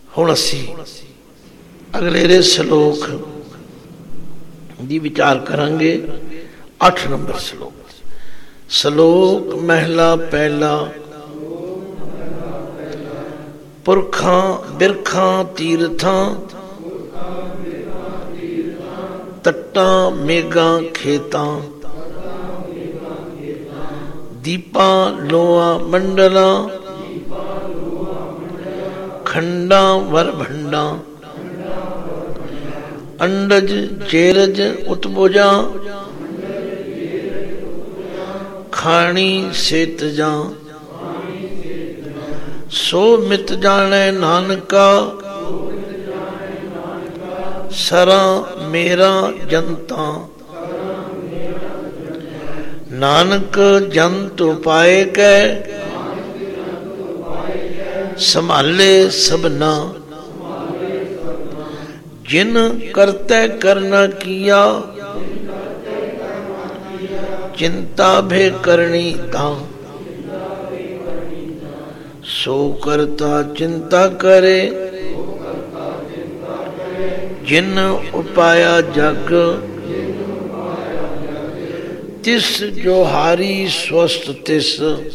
ਹੁਣ ਅਸੀਂ ਅਗਲੇਰੇ ਸ਼ਲੋਕ ਦੀ ਵਿਚਾਰ ਕਰਾਂਗੇ। 8 ਨੰਬਰ ਸ਼ਲੋਕ। ਸ਼ਲੋਕ ਮਹਿਲਾ ਪਹਿਲਾ। ਪੁਰਖਾਂ ਬਿਰਖਾਂ ਤੀਰਥਾਂ ਤੱਟਾਂ ਮੇਘਾਂ ਖੇਤਾਂ ਦੀਪਾਂ ਲੋਆਂ ਮੰਡਲਾਂ ਖੰਡਾਂ ਵਰਭੰਡਾਂ ਅੰਡਜ ਜੇਰਜ ਉਤਬੁਜਾਂ ਖਾਣੀ ਸੇਤਜਾਂ ਸੋ ਮਿਤ ਜਾਣੈ ਨਾਨਕਾ ਸਰਾਂ ਮੇਰਾ ਜਨਤਾ ਨਾਨਕ ਜੰਤ ਉਪਾਏ ਕੈ ਸੰਭਾਲੇ ਸਭਨਾ ਜਿਨ ਕਰਤੈ ਕਰਨਾ ਕੀਆ ਚਿੰਤਾ ਭੇ ਕਰਨੀ ਤਾਂ ਸੋ ਕਰਤਾ ਚਿੰਤਾ ਕਰੇ ਜਿਨ ਉਪਾਇਆ ਜਗ ਤਿਸ ਜੋ ਹਾਰੀ ਸਵਸਤ ਤਿਸ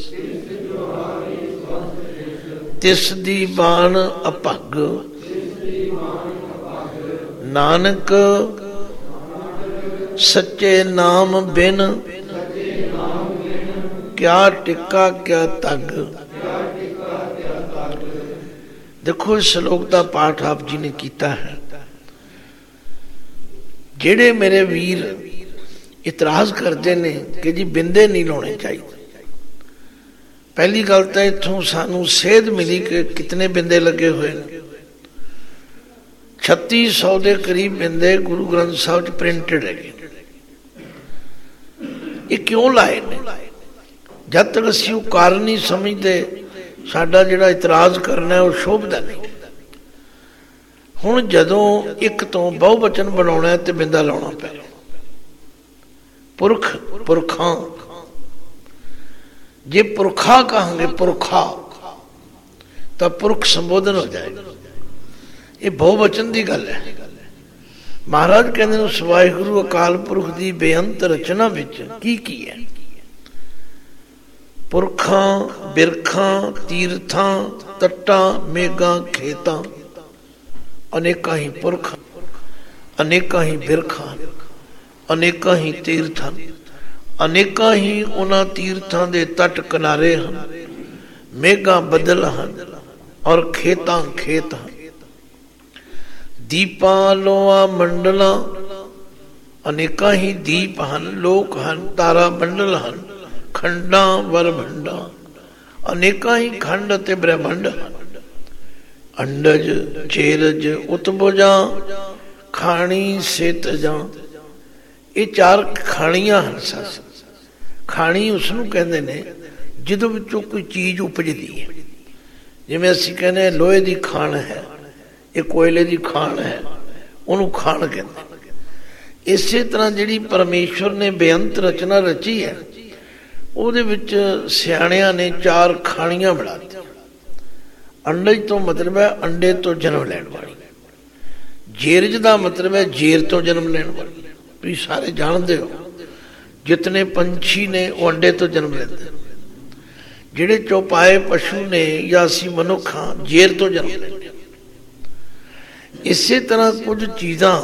ਤਿਸ ਦੀ ਬਾਣ ਅਭਗ ਨਾਨਕ ਸੱਚੇ ਨਾਮ ਬਿਨ ਕਿਆ ਟਿੱਕਾ ਕਿਆ ਤਗ। ਦੇਖੋ ਇਸ ਸ਼ਲੋਕ ਦਾ ਪਾਠ ਆਪ ਜੀ ਨੇ ਕੀਤਾ ਹੈ। ਜਿਹੜੇ ਮੇਰੇ ਵੀਰ ਇਤਰਾਜ਼ ਕਰਦੇ ਨੇ ਕਿ ਜੀ ਬਿੰਦੇ ਨਹੀਂ ਲਾਉਣੇ ਚਾਹੀਦੇ, ਪਹਿਲੀ ਗੱਲ ਤਾਂ ਇੱਥੋਂ ਸਾਨੂੰ ਸੇਧ ਮਿਲੀ ਕਿ ਕਿਤਨੇ ਬਿੰਦੇ ਲੱਗੇ ਹੋਏ ਨੇ। 3600 ਦੇ ਕਰੀਬ ਬਿੰਦੇ ਗੁਰੂ ਗ੍ਰੰਥ ਸਾਹਿਬ 'ਚ ਪ੍ਰਿੰਟਡ ਹੈਗੇ। ਇਹ ਕਿਉਂ ਲਾਏ ਨੇ? ਜਦ ਤੱਕ ਅਸੀਂ ਉਹ ਕਾਰਨ ਨਹੀਂ ਸਮਝਦੇ ਸਾਡਾ ਜਿਹੜਾ ਇਤਰਾਜ਼ ਕਰਨਾ ਉਹ ਸ਼ੋਭਦਾ ਨਹੀਂ। ਹੁਣ ਜਦੋਂ ਇੱਕ ਤੋਂ ਬਹੁਵਚਨ ਬਣਾਉਣਾ ਤੇ ਬਿੰਦਾ ਲਾਉਣਾ ਪੈਣਾ। ਪੁਰਖ ਪੁਰਖਾਂ, ਜੇ ਪੁਰਖਾ ਕਹਾਂਗੇ ਪੁਰਖਾ ਤਾਂ ਪੁਰਖ ਸੰਬੋਧਨ ਹੋ ਜਾਏਗਾ। ਇਹ ਬਹੁਵਚਨ ਦੀ ਗੱਲ ਹੈ। ਮਹਾਰਾਜ ਕਹਿੰਦੇ ਨੇ ਵਾਹਿਗੁਰੂ ਅਕਾਲ ਪੁਰਖ ਦੀ ਬੇਅੰਤ ਰਚਨਾ ਵਿੱਚ ਕੀ ਹੈ? ਪੁਰਖਾਂ ਬਿਰਖਾਂ ਤੀਰਥਾਂ ਤੱਟਾਂ ਮੇਘਾਂ ਖੇਤਾਂ, ਅਨੇਕਾਂ ਹੀ ਪੁਰਖ ਅਨੇਕਾਂ ਹੀ ਬਿਰਖਾਂ ਅਨੇਕਾਂ ਹੀ ਤੀਰਥਾਂ, ਅਨੇਕਾਂ ਹੀ ਉਹਨਾਂ ਤੀਰਥਾਂ ਦੇ ਤੱਟ ਕਿਨਾਰੇ ਹਨ, ਮੇਘਾਂ ਬੱਦਲ ਹਨ ਔਰ ਖੇਤਾਂ ਖੇਤ ਹਨ। ਦੀਪਾਂ ਲੋਆਂ ਮੰਡਲਾਂ, ਅਨੇਕਾਂ ਹੀ ਦੀਪ ਹਨ, ਲੋਕ ਹਨ, ਤਾਰਾ ਮੰਡਲ ਹਨ, ਖੰਡਾਂ ਵਰਭੰਡਾਂ, ਅਨੇਕਾਂ ਹੀ ਖੰਡ ਅਤੇ ਬ੍ਰਹਮੰਡ ਹਨ। ਅੰਡਜ ਚੇਰਜ ਉਤਬੁਜਾਂ ਖਾਣੀ ਸੇਤਜਾਂ, ਇਹ 4 ਖਾਣੀਆਂ ਹਨ। ਖਾਣੀ ਉਸਨੂੰ ਕਹਿੰਦੇ ਨੇ ਜਿਹਦੇ ਵਿੱਚੋਂ ਕੋਈ ਚੀਜ਼ ਉਪਜਦੀ ਹੈ। ਜਿਵੇਂ ਅਸੀਂ ਕਹਿੰਦੇ ਲੋਹੇ ਦੀ ਖਾਣ ਹੈ, ਇਹ ਕੋਇਲੇ ਦੀ ਖਾਣ ਹੈ, ਉਹਨੂੰ ਖਾਣ ਕਹਿੰਦੇ। ਇਸੇ ਤਰ੍ਹਾਂ ਜਿਹੜੀ ਪਰਮੇਸ਼ਵਰ ਨੇ ਬੇਅੰਤ ਰਚਨਾ ਰਚੀ ਹੈ ਉਹਦੇ ਵਿੱਚ ਸਿਆਣਿਆਂ ਨੇ 4 ਖਾਣੀਆਂ ਬਣਾ ਦਿੱਤੀਆਂ। ਅੰਡਜ ਤੋਂ ਮਤਲਬ ਹੈ ਅੰਡੇ ਤੋਂ ਜਨਮ ਲੈਣ ਵਾਲੀ। ਜੇਰਜ ਦਾ ਮਤਲਬ ਹੈ ਜੇਰ ਤੋਂ ਜਨਮ ਲੈਣ ਵਾਲੀ। ਤੁਸੀਂ ਸਾਰੇ ਜਾਣਦੇ ਹੋ ਜਿਤਨੇ ਪੰਛੀ ਨੇ ਉਹ ਅੰਡੇ ਤੋਂ ਜਨਮ ਲੈਂਦੇ। ਜਿਹੜੇ ਚੌਪਾਏ ਪਸ਼ੂ ਨੇ ਜਾਂ ਅਸੀਂ ਮਨੁੱਖ ਹਾਂ ਜੇਰ ਤੋਂ ਜਨਮ ਲੈਂਦੇ। ਇਸੇ ਤਰ੍ਹਾਂ ਕੁਝ ਚੀਜ਼ਾਂ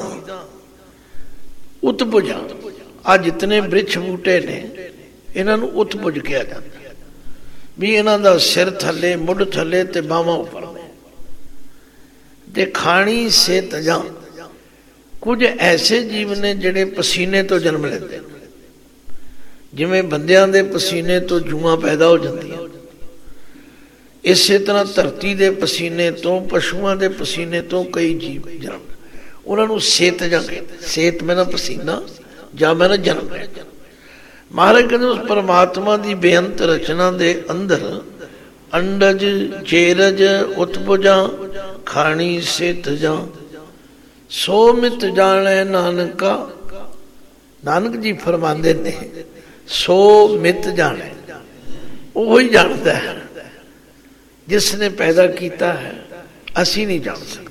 ਉਤਪੁਜਾਂ, ਆ ਜਿਤਨੇ ਬ੍ਰਿਛ ਬੂਟੇ ਨੇ ਇਹਨਾਂ ਨੂੰ ਉਤਪੁਜ ਕਿਹਾ ਜਾਂਦਾ ਵੀ ਇਹਨਾਂ ਦਾ ਸਿਰ ਥੱਲੇ, ਮੁੱਢ ਥੱਲੇ ਤੇ ਬਾਹਾਂ ਉੱਪਰ ਨੇ। ਤੇ ਖਾਣੀ ਸੇਤਜਾਂ, ਕੁਝ ਐਸੇ ਜੀਵ ਨੇ ਜਿਹੜੇ ਪਸੀਨੇ ਤੋਂ ਜਨਮ ਲੈਂਦੇ ਨੇ। ਜਿਵੇਂ ਬੰਦਿਆਂ ਦੇ ਪਸੀਨੇ ਤੋਂ ਜੂਆਂ ਪੈਦਾ ਹੋ ਜਾਂਦੀਆਂ, ਇਸੇ ਤਰ੍ਹਾਂ ਧਰਤੀ ਦੇ ਪਸੀਨੇ ਤੋਂ, ਪਸ਼ੂਆਂ ਦੇ ਪਸੀਨੇ ਤੋਂ ਕਈ ਜੀਵ ਜਨਮ, ਉਹਨਾਂ ਨੂੰ ਸੇਤਜਾਂ ਕਹਿੰਦੇ। ਸੇਤ ਮੈਨਾਂ ਪਸੀਨਾ ਜਾਂ ਮੈਨਾਂ ਜਨਮ ਲੈ। ਮਹਾਰਾਜ ਕਹਿੰਦੇ ਉਸ ਪਰਮਾਤਮਾ ਦੀ ਬੇਅੰਤ ਰਚਨਾ ਦੇ ਅੰਦਰ ਅੰਡਜ ਚੇਰਜ ਉਤਪੁਜਾਂ ਖਾਣੀ ਸੇਤਜਾਂ ਸੋ ਮਿਤ ਜਾਣੈ ਨਾਨਕਾ। ਨਾਨਕ ਜੀ ਫਰਮਾਉਂਦੇ ਨੇ ਸੋ ਮਿਤ ਜਾਣੈ, ਉਹ ਹੀ ਜਾਣਦਾ ਹੈ ਜਿਸ ਨੇ ਪੈਦਾ ਕੀਤਾ ਹੈ ਅਸੀਂ ਨਹੀਂ ਜਾਣ ਸਕਦੇ।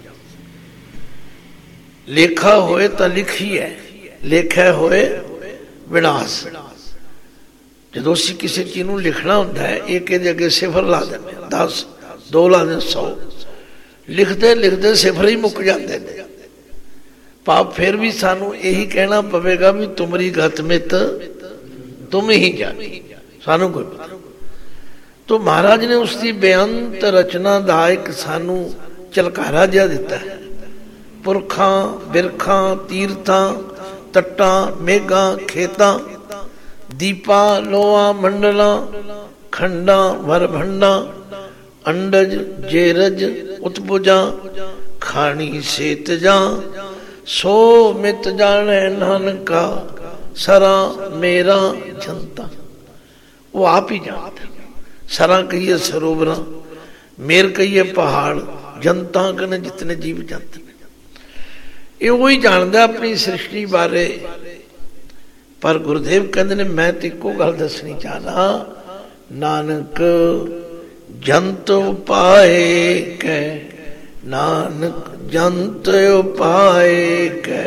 ਲੇਖਾ ਹੋਏ ਤਾਂ ਲਿਖੀ ਹੈ, ਲੇਖਾ ਹੋਏ ਵਿਨਾਸ਼। ਜਦੋਂ ਅਸੀਂ ਕਿਸੇ ਚੀਜ਼ ਨੂੰ ਲਿਖਣਾ ਹੁੰਦਾ ਹੈ, ਇੱਕ ਇਹਦੇ ਅੱਗੇ ਸਿਫਰ ਲਾ ਦਿੰਦੇ, 10, 2 ਲਾ ਦਿੰਦੇ, 100। ਲਿਖਦੇ ਲਿਖਦੇ ਸਿਫਰ ਹੀ ਮੁੱਕ ਜਾਂਦੇ ਨੇ। ਭਾਵ ਫਿਰ ਵੀ ਸਾਨੂੰ ਇਹੀ ਕਹਿਣਾ ਪਵੇਗਾ ਵੀ ਤੁਮਰੀ ਗਤ ਮਿਤ ਤੁਮ ਹੀ ਜਾਣੀ, ਸਾਨੂੰ ਕੋਈ ਪਤਾ। तो महाराज ने उसकी बेअंत रचना का एक सानू झलकारा जिहा दिता है। पुरखां बिरखां तीर्थां तट्टां मेघां खेतां दीपा लोआ मंडलां खंडां वरभंडां अंडज जेरज उत्पुजां खानी सेतजां सो मित जाने नानका सरा मेरा जनता। वो आप ही जानता। सरा कहिए सरोवरा, मेर कहिए पहाड़, जनता कने जितने जीव जंत ने, ये वही जानता अपनी सृष्टि बारे। पर गुरुदेव कहते ने मैं तो एको गल दसनी चाहना, नानक जंत उपाए कै, नानक जंत उपाए कै,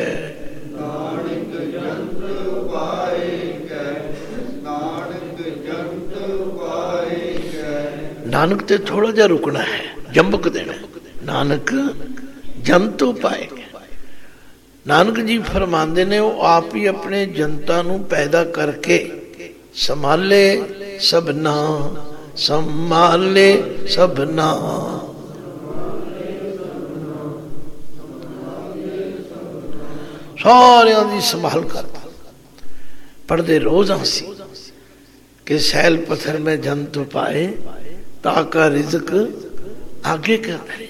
नानक ते थोड़ा जा रुकना है, जंबक देना। नानक जंत उपाए। नानक जी फरमाते ने वो आप ही अपने जनता नू पैदा करके संभाले सबना, संभाले सबना। सारियां दी संभाल करता। पढ़ते रोज हंसी कि सैल पत्थर में जंत उपाए ताका रिज़्क आगे कर दे।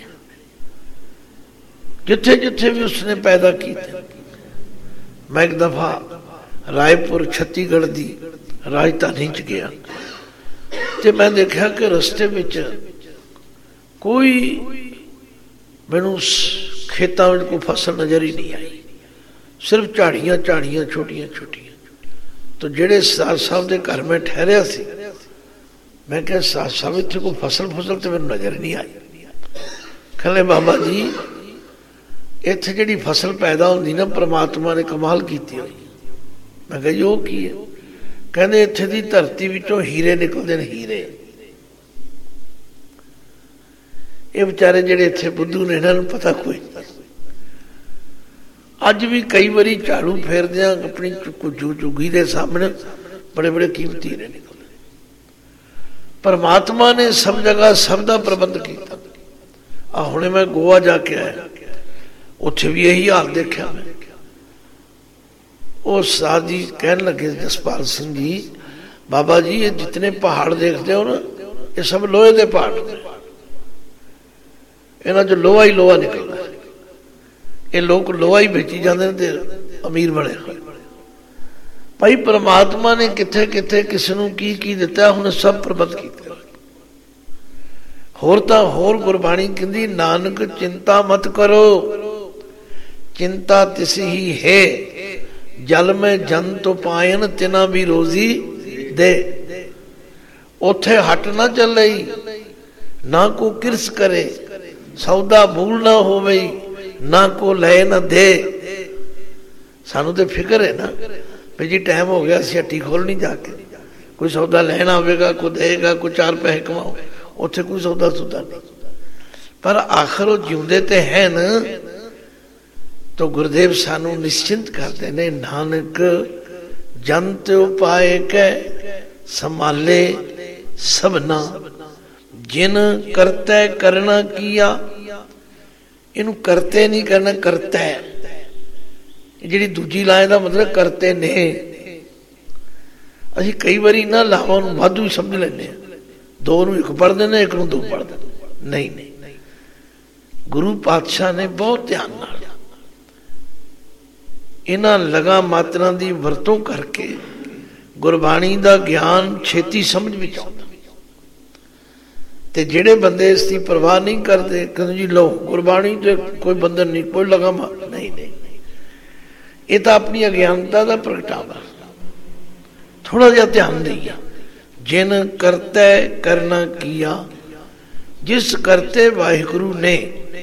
जिथे जिथे भी उसने पैदा किया। मैं एक दफा रायपुर छत्तीसगढ़ की राजधानी च गया तो मैं देखा कि रस्ते विच कोई मैनू खेतों में कोई फसल नजर ही नहीं आई, सिर्फ झाड़ियां झाड़ियां छोटियां छोटियां। तो जेड़े सरदार साहब के घर में ठहरिया सी, मैं क्या सरदार साहब इत्थे कोई फसल फुसल तो मैनू नजर नहीं आई। कहने बाबा जी इत्थे जिहड़ी फसल पैदा होंदी ना, परमात्मा ने कमाल कीती हुई। मैं कहा जी वो की है? कहने इत्थे दी धरती विचों हीरे निकलदे ने, हीरे। ये बेचारे जिहड़े इत्थे बुद्धू ने, इन्हां नूं पता कोई नहीं। अज भी कई बारी झाड़ू फेरदे अपनी चुगी के सामने बड़े बड़े कीमती हीरे निकलते। परमात्मा ने सब जगह सब का प्रबंध किया। हुणे मैं गोवा जाके आया, उत्थे भी यही हाल देखा मैं। वो साध जी कहन लगे, जसपाल सिंह जी, बाबा जी ये जितने पहाड़ देखते हो ना, ये सब लोहे के पहाड़ ने, इन्हां चों लोहा ही लोहा निकलदा है। ये लोग लोहा ही बेची जाते हैं ते अमीर बने हुए। भाई परमात्मा ने किथे किथे किसी नूं की दिता, हुण सब प्रबंध किया। होर तां होर गुरबाणी कहंदी, नानक चिंता मत करो, चिंता तिस ही है, जल में जंत पायन तिना भी रोजी दे। उथे हट ना चले, ना को किरस करे, सौदा भूल ना होवे, ना को ले ना दे। सानू तो फिक्र है ना भी जी टाइम हो गया, असीं हट्टी खोलनी जाके, कोई सौदा लेना होगा, कोई देगा, कोई 4 पैसे कमाओ, उत्थे कोई सौदा सुदा नहीं। पर आखिर वो जिउंदे ते हैं न। तो गुरुदेव सानू निश्चिंत करते ने, नानक जंत उपाय कै संभाले सबना, जिन करते करना किया। इनू करते नहीं करना, करता है। जी दूजी लाइन का मतलब करते ने। असीं कई बारी ना लावां नूं वाधू समझ लैंदे हां, 2 नूं 1 पढ़ देना, 1 नूं 2 पढ़ देना। नहीं नहीं, गुरु पातशाह ने बहुत ध्यान नाल इन्हां लगा मात्रां दी वरतों करके गुरबाणी दा ज्ञान छेती समझ विच आउंदा। ते जेड़े बंदे इसकी परवाह नहीं करते, कहते जी लो गुरबाणी ते कोई बंधन नहीं, कोई लगाम नहीं। नहीं, ये तो अपनी अज्ञानता का प्रगटावा। थोड़ा जिहा ध्यान दिया। जिन करते करना किया, जिस करते वाहिगुरु ने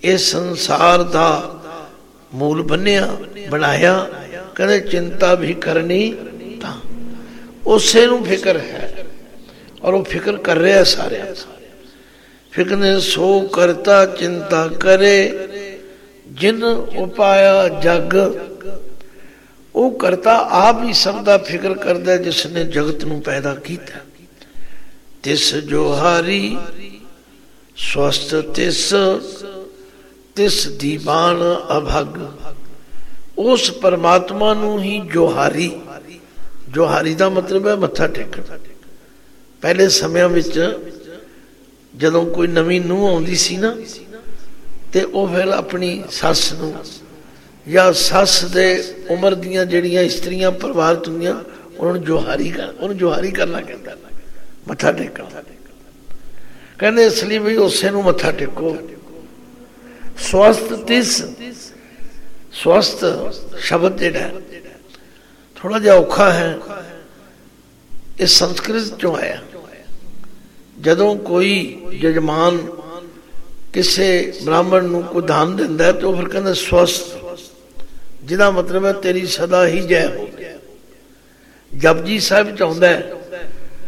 इस संसार दा मूल बनिया बनाया, कहते चिंता भी करनी तां। उसे नूं फिक्र है और वो फिक्र कर रहा है सारे। फिक्र ने सो करता चिंता करे, जिन उपाया जग। वो करता आप ही सब दा फिक्र करदा जिसने जगत नूं पैदा किया। तिस जो हारी स्वस्थ तिस, तिस दीवान अभग। उस परमात्मा नूं ही जोहारी, जोहारी दा मतलब है मत्था टेकना। पहले समय विच जदों कोई नवीं नूंह आउंदी सी ना, ते वो फिर अपनी सस नूं या सस दे उम्र दियां जिहड़ियां इस्त्रियां परिवार होंदियां उन्होंने जोहारी कर, उन्होंने जोहारी करना कहता, मत्था टेकना। कहते इसलिए भी उसे नूं मत्था टेको। स्वस्थ तिस, स्वस्थ शब्द जिहड़ा थोड़ा जिहा औखा है, इस संस्कृत चों आया। जदों कोई जजमान किसी ब्राह्मण नूं कोई दान दिंदा है तो फिर कहंदा स्वस्थ, जिहदा मतलब है तेरी सदा ही जय हो। जपजी साहिब च आउंदा है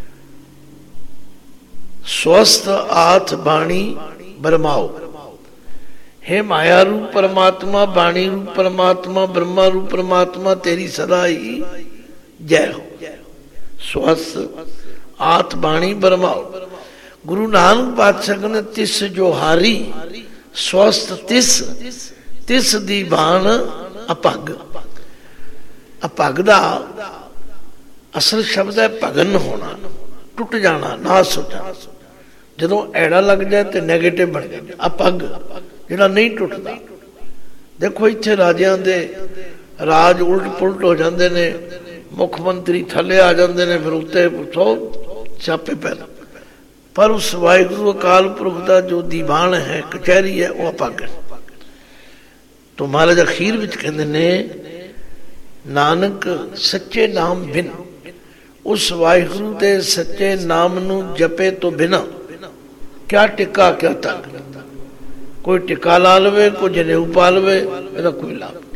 स्वस्थ आथ बाणी बरमाओ। हे माया रूप परमात्मा, बाणी रूप परमात्मा, ब्रह्मा रूप परमात्मा, तेरी सदा ही जय हो। स्वस्थ आथ बाणी बरमाओ। गुरु नानक पातशाह कहते तिस जोहारी स्वस्थ तिस, तिस दीवान अपग। अपग दा असल शब्द है भगन होना, टुट जाना, नाश हो जाना। जदों ऐड़ा लग जाए तो नैगेटिव बन जाए। अपग जिहड़ा नहीं टुटदा। देखो इत्थे राजियां दे राज उलट पुलट हो जाते ने, मुख मंत्री थले आ जाते हैं, फिर उत्ते सौ छापे पैदा। पर उस वाहिगुरु अकाल पुरख का जो दीवान है, कचहरी है, वह अपग है। तो महाराज अखीर विच कहते ने नानक सच्चे नाम बिन, उस वाहिगुरु के सच्चे नाम नू जपे तो बिना क्या टिका क्या तक। कोई टिका ला लवे, कोई जनेऊ पा लवे, कोई लाभ।